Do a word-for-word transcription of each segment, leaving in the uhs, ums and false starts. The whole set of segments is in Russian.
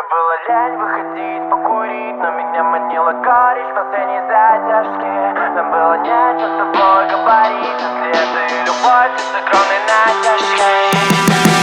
было лень выходить покурить, но меня манила горечь последней задержки. Нам было нечего с тобой говорить, а след и любовь с огромной натяжкой.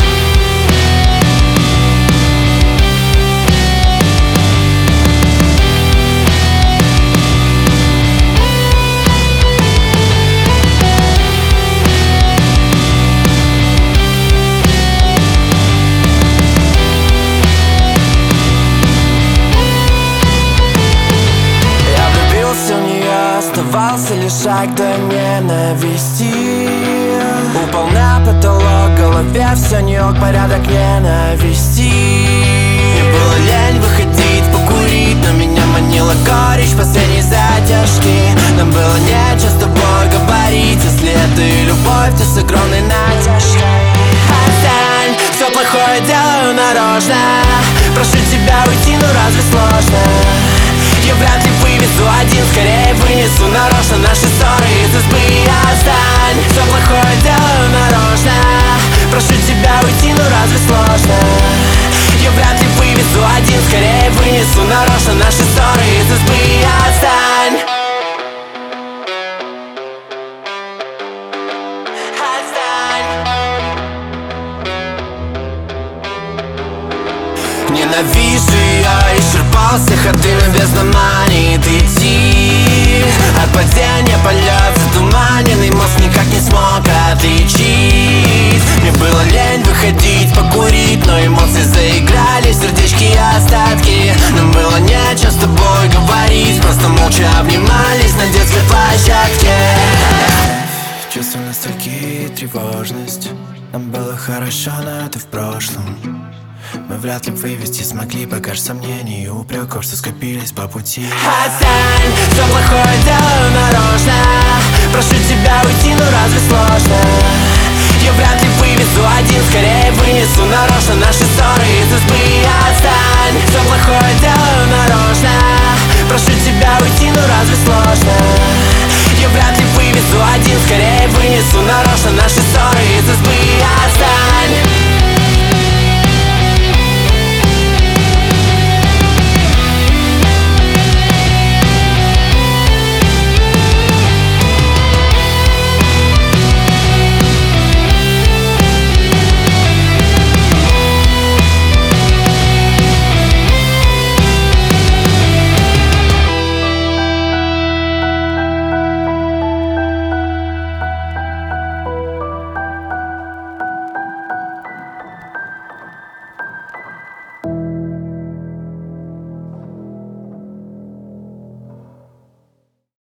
Оставался лишь шаг до ненависти. Упал на потолок, в голове все не ок, порядок ненависти. Мне было лень выходить покурить, но меня манила горечь последней задержки. Нам было нечего с тобой говорить, а след и любовь ты с огромной натяжкой. Отстань, все плохое делаю нарочно. Прошу тебя уйти, но разве сложно? Я вряд ли вывезу один, скорее вынесу нарочно наши ссоры из избы. Отстань, все плохое делаю нарочно. Прошу тебя уйти, но разве сложно? Я вряд ли вывезу один, скорее вынесу нарочно наши ссоры из избы. Отстань. Ненавижу ее, исчерпал все ходы, но бездна манит идти. От падения полет затуманенный мозг никак не смог отличить. Мне было лень выходить покурить, но эмоции заиграли в сердечки и остатки. Нам было нечего с тобой говорить, просто молча обнимались на детской площадке. Чувство ностальгии и тревожность. Нам было хорошо, но это в прошлом. Мы вряд ли вывести смогли багаж сомнений и упреков, что скопились по пути. Отстань, все плохое делаю нарочно. Прошу тебя уйти, но разве сложно? Я вряд ли вывезу один, скорее вынесу нарочно наши ссоры из избы.